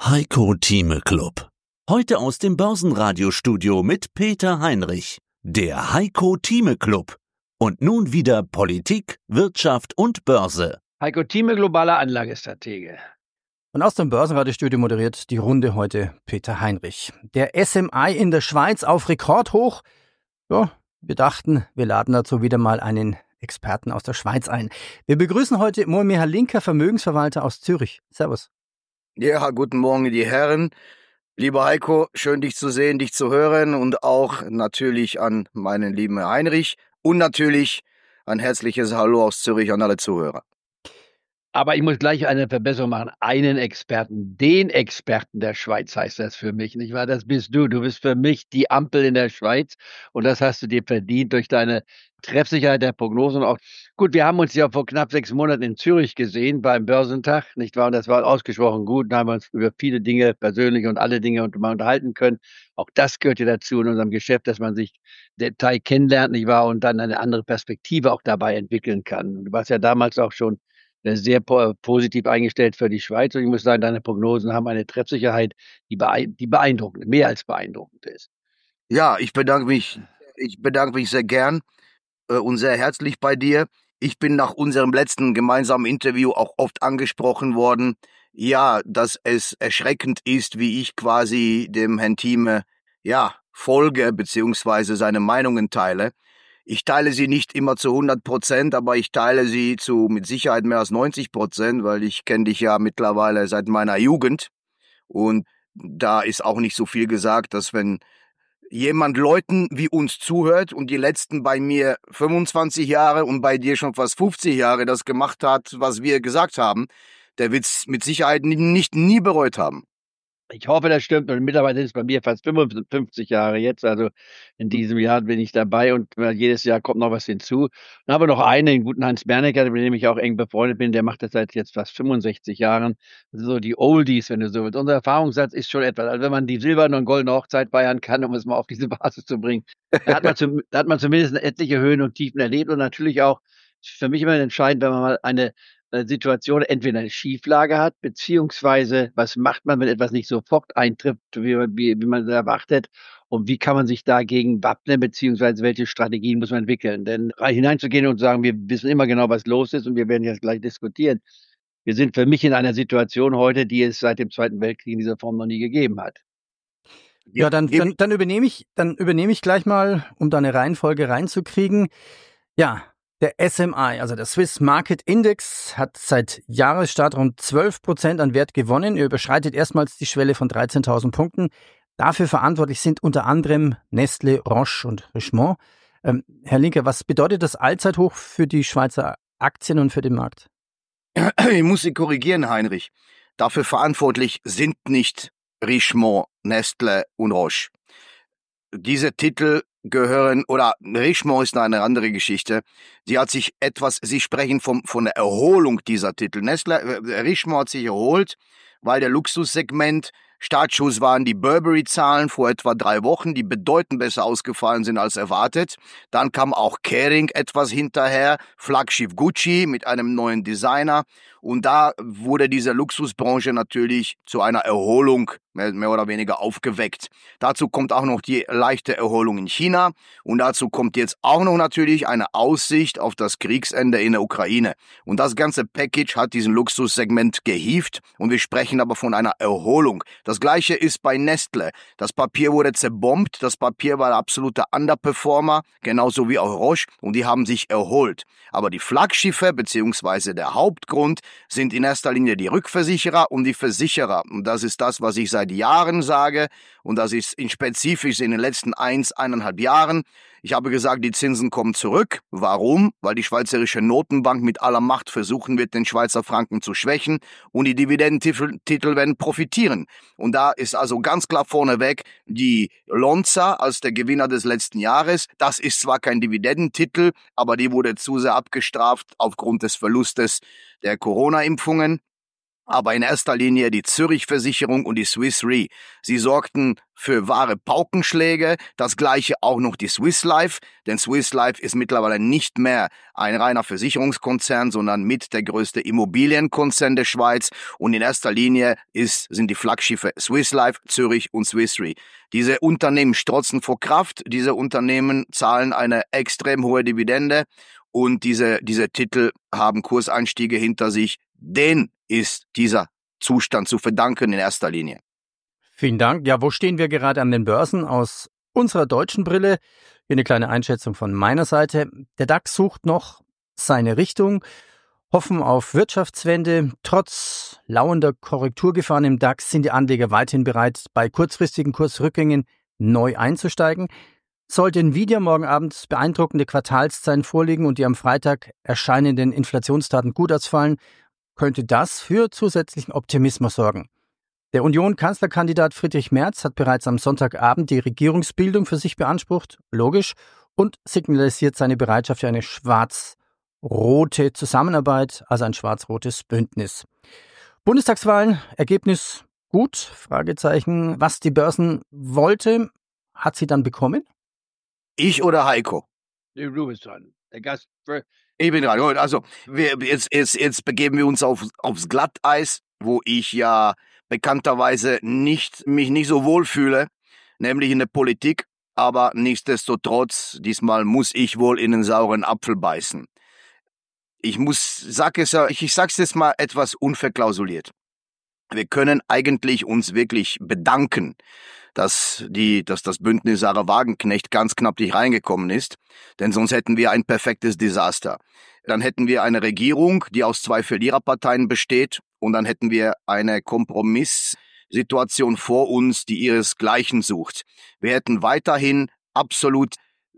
Heiko Thieme Club. Heute aus dem Börsenradiostudio mit Peter Heinrich. Der Heiko Thieme Club. Und nun wieder Politik, Wirtschaft und Börse. Heiko Thieme, globaler Anlagestratege. Und aus dem Börsenradiostudio moderiert die Runde heute Peter Heinrich. Der SMI in der Schweiz auf Rekordhoch. Ja, wir dachten, wir laden dazu wieder mal einen Experten aus der Schweiz ein. Wir begrüßen heute Moimir Halinka, Vermögensverwalter aus Zürich. Servus. Ja, guten Morgen, die Herren. Lieber Heiko, schön dich zu sehen, dich zu hören und auch natürlich an meinen lieben Heinrich und natürlich ein herzliches Hallo aus Zürich an alle Zuhörer. Aber ich muss gleich eine Verbesserung machen. Einen Experten, den Experten der Schweiz heißt das für mich, nicht wahr? Das bist du. Du bist für mich die Ampel in der Schweiz und das hast du dir verdient durch deine Treffsicherheit der Prognosen. Auch gut, wir haben uns ja vor knapp 6 Monaten in Zürich gesehen beim Börsentag, nicht wahr? Und das war ausgesprochen gut. Da haben wir uns über viele Dinge persönlich und alle Dinge mal unterhalten können. Auch das gehört ja dazu in unserem Geschäft, dass man sich Detail kennenlernt, nicht wahr? Und dann eine andere Perspektive auch dabei entwickeln kann. Und du warst ja damals auch schon sehr positiv eingestellt für die Schweiz. Und ich muss sagen, deine Prognosen haben eine Treffsicherheit, die beeindruckend, mehr als beeindruckend ist. Ja, ich bedanke mich sehr gern und sehr herzlich bei dir. Ich bin nach unserem letzten gemeinsamen Interview auch oft angesprochen worden, ja, dass es erschreckend ist, wie ich quasi dem Herrn Thieme, folge, beziehungsweise seine Meinungen teile. Ich teile sie nicht immer zu 100%, aber ich teile sie zu mit Sicherheit mehr als 90%, weil ich kenne dich ja mittlerweile seit meiner Jugend. Und da ist auch nicht so viel gesagt, dass wenn jemand Leuten wie uns zuhört und die letzten bei mir 25 Jahre und bei dir schon fast 50 Jahre das gemacht hat, was wir gesagt haben, der wird es mit Sicherheit nie bereut haben. Ich hoffe, das stimmt. Und mittlerweile ist es bei mir fast 55 Jahre jetzt. Also in diesem Jahr bin ich dabei und jedes Jahr kommt noch was hinzu. Dann haben wir noch einen, den guten Hans Bernecker, mit dem ich auch eng befreundet bin. Der macht das seit jetzt fast 65 Jahren. Das sind so die Oldies, wenn du so willst. Unser Erfahrungssatz ist schon etwas. Also wenn man die silberne und goldene Hochzeit feiern kann, um es mal auf diese Basis zu bringen, da hat man zumindest etliche Höhen und Tiefen erlebt und natürlich auch für mich immer entscheidend, wenn man mal eine Situation entweder eine Schieflage hat, beziehungsweise was macht man, wenn etwas nicht sofort eintrifft, wie man es erwartet, und wie kann man sich dagegen wappnen, beziehungsweise welche Strategien muss man entwickeln. Denn hineinzugehen und sagen, wir wissen immer genau, was los ist und wir werden jetzt gleich diskutieren. Wir sind für mich in einer Situation heute, die es seit dem Zweiten Weltkrieg in dieser Form noch nie gegeben hat. Ja, dann übernehme ich gleich mal, um da eine Reihenfolge reinzukriegen. Ja, der SMI, also der Swiss Market Index, hat seit Jahresstart rund 12% an Wert gewonnen. Er überschreitet erstmals die Schwelle von 13.000 Punkten. Dafür verantwortlich sind unter anderem Nestlé, Roche und Richemont. Herr Linker, was bedeutet das Allzeithoch für die Schweizer Aktien und für den Markt? Ich muss Sie korrigieren, Heinrich. Dafür verantwortlich sind nicht Richemont, Nestlé und Roche. Diese Titel gehören, oder Richemont ist eine andere Geschichte. Sie sprechen von der Erholung dieser Titel. Richemont hat sich erholt, weil der Luxussegment, Startschuss waren die Burberry-Zahlen vor etwa 3 Wochen, die bedeutend besser ausgefallen sind als erwartet. Dann kam auch Kering etwas hinterher, Flaggschiff Gucci mit einem neuen Designer. Und da wurde diese Luxusbranche natürlich zu einer Erholung mehr oder weniger aufgeweckt. Dazu kommt auch noch die leichte Erholung in China und dazu kommt jetzt auch noch natürlich eine Aussicht auf das Kriegsende in der Ukraine. Und das ganze Package hat diesen Luxussegment gehievt und wir sprechen aber von einer Erholung. Das Gleiche ist bei Nestlé. Das Papier wurde zerbombt, das Papier war der absolute Underperformer, genauso wie auch Roche, und die haben sich erholt. Aber die Flaggschiffe bzw. der Hauptgrund sind in erster Linie die Rückversicherer und die Versicherer. Und das ist das, was ich seit Jahren sage, und das ist spezifisch in den letzten 1,5 Jahren. Ich habe gesagt, die Zinsen kommen zurück. Warum? Weil die Schweizerische Notenbank mit aller Macht versuchen wird, den Schweizer Franken zu schwächen, und die Dividendentitel werden profitieren. Und da ist also ganz klar vorneweg die Lonza als der Gewinner des letzten Jahres. Das ist zwar kein Dividendentitel, aber die wurde zu sehr abgestraft aufgrund des Verlustes der Corona-Impfungen. aber in erster Linie die Zürich-Versicherung und die Swiss Re. Sie sorgten für wahre Paukenschläge, das gleiche auch noch die Swiss Life, denn Swiss Life ist mittlerweile nicht mehr ein reiner Versicherungskonzern, sondern mit der größte Immobilienkonzern der Schweiz, und in erster Linie sind die Flaggschiffe Swiss Life, Zürich und Swiss Re. Diese Unternehmen strotzen vor Kraft, diese Unternehmen zahlen eine extrem hohe Dividende und diese Titel haben Kurseinstiege hinter sich. Den ist dieser Zustand zu verdanken in erster Linie. Vielen Dank. Ja, wo stehen wir gerade an den Börsen? Aus unserer deutschen Brille, hier eine kleine Einschätzung von meiner Seite. Der DAX sucht noch seine Richtung, hoffen auf Wirtschaftswende. Trotz lauernder Korrekturgefahren im DAX sind die Anleger weiterhin bereit, bei kurzfristigen Kursrückgängen neu einzusteigen. Sollte Nvidia morgen Abend beeindruckende Quartalszahlen vorlegen und die am Freitag erscheinenden Inflationsdaten gut ausfallen, könnte das für zusätzlichen Optimismus sorgen. Der Union-Kanzlerkandidat Friedrich Merz hat bereits am Sonntagabend die Regierungsbildung für sich beansprucht, logisch, und signalisiert seine Bereitschaft für eine schwarz-rote Zusammenarbeit, also ein schwarz-rotes Bündnis. Bundestagswahlen, Ergebnis gut, Fragezeichen. Was die Börsen wollte, hat sie dann bekommen? Ich oder Heiko? Du bist dran. Der Gast. Ich bin dran. Also jetzt begeben wir uns aufs Glatteis, wo ich ja bekannterweise mich nicht so wohl fühle, nämlich in der Politik, aber nichtsdestotrotz, diesmal muss ich wohl in den sauren Apfel beißen. Ich sag's jetzt mal etwas unverklausuliert. Wir können eigentlich uns wirklich bedanken, dass das Bündnis Sarah Wagenknecht ganz knapp nicht reingekommen ist, denn sonst hätten wir ein perfektes Desaster. Dann hätten wir eine Regierung, die aus 2 Verliererparteien besteht, und dann hätten wir eine Kompromisssituation vor uns, die ihresgleichen sucht. Wir hätten weiterhin absolut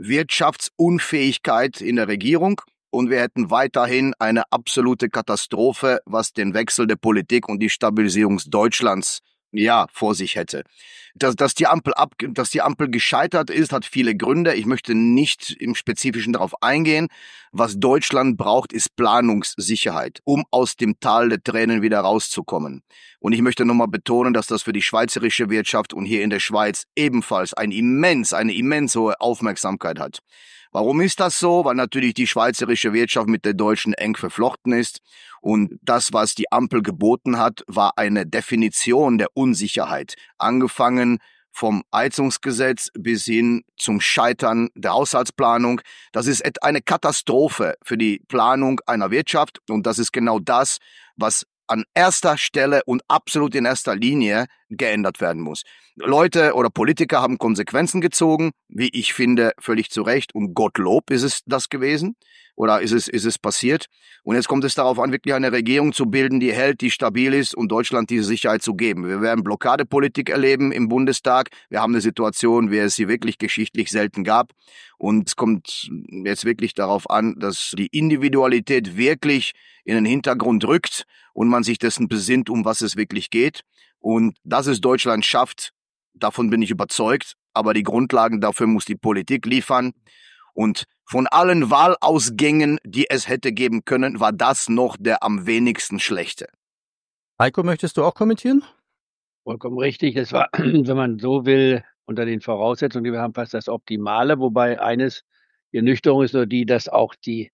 Wirtschaftsunfähigkeit in der Regierung und wir hätten weiterhin eine absolute Katastrophe, was den Wechsel der Politik und die Stabilisierung Deutschlands vor sich hätte. Dass die Ampel gescheitert ist, hat viele Gründe. Ich möchte nicht im Spezifischen darauf eingehen. Was Deutschland braucht, ist Planungssicherheit, um aus dem Tal der Tränen wieder rauszukommen. Und ich möchte nochmal betonen, dass das für die schweizerische Wirtschaft und hier in der Schweiz ebenfalls eine immens hohe Aufmerksamkeit hat. Warum ist das so? Weil natürlich die schweizerische Wirtschaft mit der deutschen eng verflochten ist. Und das, was die Ampel geboten hat, war eine Definition der Unsicherheit. Angefangen vom Heizungsgesetz bis hin zum Scheitern der Haushaltsplanung. Das ist eine Katastrophe für die Planung einer Wirtschaft. Und das ist genau das, was an erster Stelle und absolut in erster Linie geändert werden muss. Leute oder Politiker haben Konsequenzen gezogen, wie ich finde, völlig zu Recht, und Gottlob ist es das gewesen oder ist es passiert. Und jetzt kommt es darauf an, wirklich eine Regierung zu bilden, die hält, die stabil ist und Deutschland diese Sicherheit zu geben. Wir werden Blockadepolitik erleben im Bundestag. Wir haben eine Situation, wie es sie wirklich geschichtlich selten gab. Und es kommt jetzt wirklich darauf an, dass die Individualität wirklich in den Hintergrund rückt und man sich dessen besinnt, um was es wirklich geht. Und dass es Deutschland schafft, davon bin ich überzeugt. Aber die Grundlagen dafür muss die Politik liefern. Und von allen Wahlausgängen, die es hätte geben können, war das noch der am wenigsten schlechte. Heiko, möchtest du auch kommentieren? Vollkommen richtig. Das war, wenn man so will, unter den Voraussetzungen, die wir haben, fast das Optimale. Wobei die Ernüchterung ist nur die, dass auch die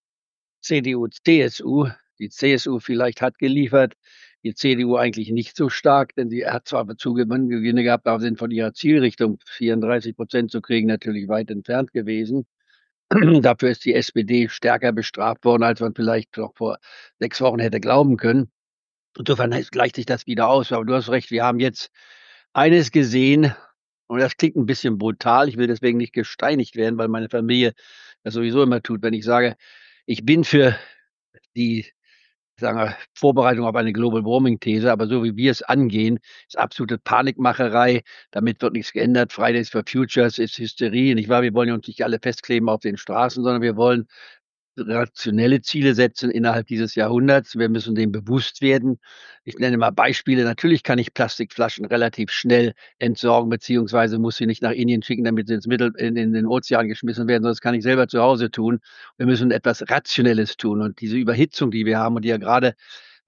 die CSU vielleicht hat geliefert, die CDU eigentlich nicht so stark, denn sie hat zwar Zugewinne gehabt, aber sind von ihrer Zielrichtung 34% zu kriegen natürlich weit entfernt gewesen. Dafür ist die SPD stärker bestraft worden, als man vielleicht noch vor 6 Wochen hätte glauben können. Insofern gleicht sich das wieder aus. Aber du hast recht, wir haben jetzt eines gesehen, und das klingt ein bisschen brutal. Ich will deswegen nicht gesteinigt werden, weil meine Familie das sowieso immer tut, wenn ich sage, ich bin für die Vorbereitung auf eine Global Warming These, aber so wie wir es angehen, ist absolute Panikmacherei. Damit wird nichts geändert. Fridays for Futures ist Hysterie. Nicht wahr? Wir wollen uns nicht alle festkleben auf den Straßen, sondern wir wollen rationelle Ziele setzen innerhalb dieses Jahrhunderts. Wir müssen dem bewusst werden. Ich nenne mal Beispiele. Natürlich kann ich Plastikflaschen relativ schnell entsorgen, beziehungsweise muss sie nicht nach Indien schicken, damit sie in den Ozean geschmissen werden, sondern das kann ich selber zu Hause tun. Wir müssen etwas Rationelles tun. Und diese Überhitzung, die wir haben und die ja gerade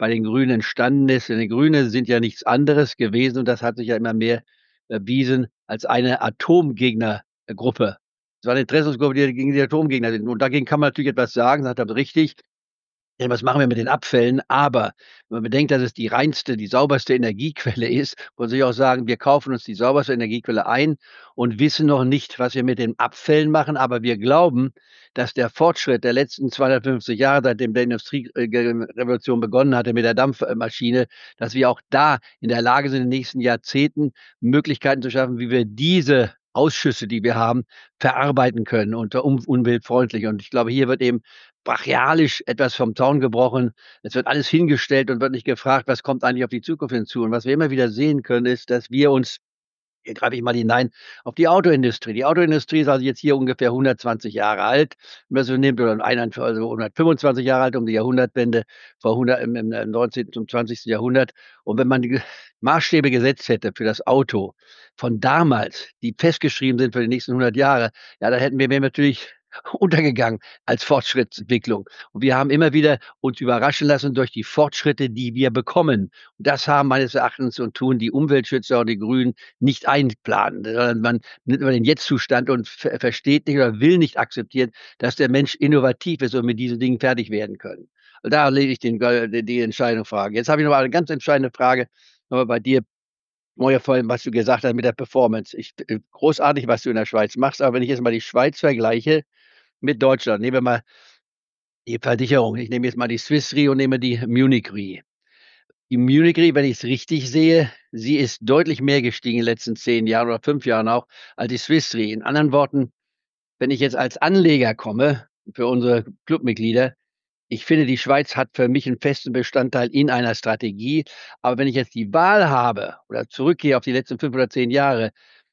bei den Grünen entstanden ist. Denn die Grünen sind ja nichts anderes gewesen und das hat sich ja immer mehr erwiesen als eine Atomgegnergruppe. Es war eine Interessensgruppe, die gegen die Atomgegner sind. Und dagegen kann man natürlich etwas sagen, sagt er richtig. Ja, was machen wir mit den Abfällen? Aber wenn man bedenkt, dass es die reinste, die sauberste Energiequelle ist, muss ich auch sagen, wir kaufen uns die sauberste Energiequelle ein und wissen noch nicht, was wir mit den Abfällen machen. Aber wir glauben, dass der Fortschritt der letzten 250 Jahre, seitdem der Industrierevolution begonnen hatte mit der Dampfmaschine, dass wir auch da in der Lage sind, in den nächsten Jahrzehnten Möglichkeiten zu schaffen, wie wir diese Ausschüsse, die wir haben, verarbeiten können und umweltfreundlich. Und ich glaube, hier wird eben brachialisch etwas vom Zaun gebrochen. Es wird alles hingestellt und wird nicht gefragt, was kommt eigentlich auf die Zukunft hinzu. Und was wir immer wieder sehen können, ist, dass wir uns, hier greife ich mal hinein, auf die Autoindustrie. Die Autoindustrie ist also jetzt hier ungefähr 120 Jahre alt. Wenn man so nimmt, oder also 125 Jahre alt um die Jahrhundertwende, im 19. zum 20. Jahrhundert. Und wenn man die Maßstäbe gesetzt hätte für das Auto von damals, die festgeschrieben sind für die nächsten 100 Jahre, ja, da wären wir natürlich untergegangen als Fortschrittsentwicklung. Und wir haben immer wieder uns überraschen lassen durch die Fortschritte, die wir bekommen. Und das haben meines Erachtens und tun die Umweltschützer und die Grünen nicht einplanen, sondern man nimmt immer den Jetzt-Zustand und versteht nicht oder will nicht akzeptieren, dass der Mensch innovativ ist und mit diesen Dingen fertig werden können. Und da lege ich die entscheidende Frage. Jetzt habe ich noch eine ganz entscheidende Frage nochmal bei dir. Neuer Fall, was du gesagt hast mit der Performance. Großartig, was du in der Schweiz machst, aber wenn ich jetzt mal die Schweiz vergleiche mit Deutschland, nehmen wir mal die Versicherung. Ich nehme jetzt mal die Swiss Re und nehme die Munich Re. Die Munich Re, wenn ich es richtig sehe, sie ist deutlich mehr gestiegen in den letzten 10 Jahren oder 5 Jahren auch, als die Swiss Re. In anderen Worten, wenn ich jetzt als Anleger komme, für unsere Clubmitglieder, ich finde, die Schweiz hat für mich einen festen Bestandteil in einer Strategie. Aber wenn ich jetzt die Wahl habe oder zurückgehe auf die letzten 5 oder 10 Jahre,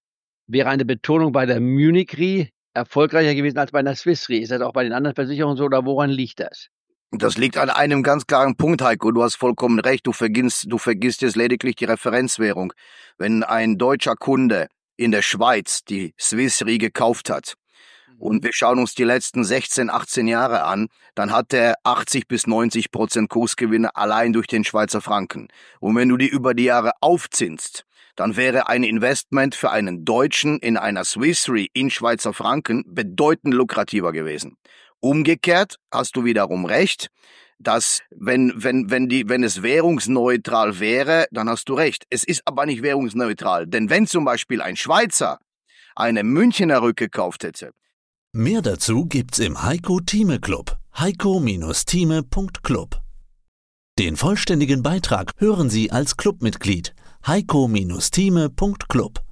wäre eine Betonung bei der Munich Re erfolgreicher gewesen als bei der Swiss Re. Ist das auch bei den anderen Versicherungen so oder woran liegt das? Das liegt an einem ganz klaren Punkt, Heiko. Du hast vollkommen recht. Du vergisst jetzt lediglich die Referenzwährung. Wenn ein deutscher Kunde in der Schweiz die Swiss Re gekauft hat, und wir schauen uns die letzten 16, 18 Jahre an, dann hat er 80-90% Kursgewinne allein durch den Schweizer Franken. Und wenn du die über die Jahre aufzinsst, dann wäre ein Investment für einen Deutschen in einer Swiss Re in Schweizer Franken bedeutend lukrativer gewesen. Umgekehrt hast du wiederum recht, dass wenn es währungsneutral wäre, dann hast du recht. Es ist aber nicht währungsneutral, denn wenn zum Beispiel ein Schweizer eine Münchener Rück gekauft hätte. Mehr dazu gibt's im Heiko Thieme Club. heiko-thieme.club. Den vollständigen Beitrag hören Sie als Clubmitglied. heiko-thieme.club